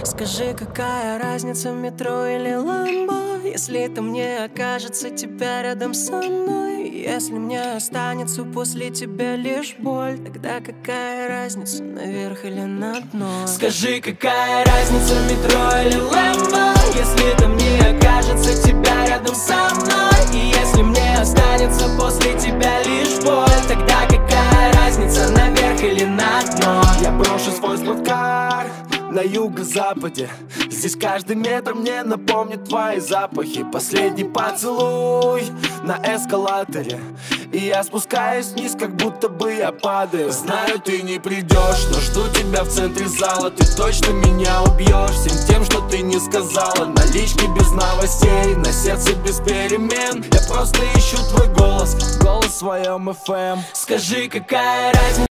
Скажи, какая разница, метро или ламбо, если это мне окажется тебя рядом со мной? Если мне останется после тебя лишь боль, тогда какая разница, наверх или на дно? Скажи, какая разница, метро или ламбо, если это мне окажется тебя рядом со мной? И если мне останется после тебя лишь боль, тогда какая разница, наверх или на дно? Я брошу свой спорткар на юго-западе. Здесь каждый метр мне напомнит твои запахи. Последний поцелуй на эскалаторе, и я спускаюсь вниз, как будто бы я падаю. Знаю, ты не придешь, но жду тебя в центре зала. Ты точно меня убьешь всем тем, что ты не сказала. Налички без новостей, на сердце без перемен. Я просто ищу твой голос, голос в своем FM. Скажи, какая разница,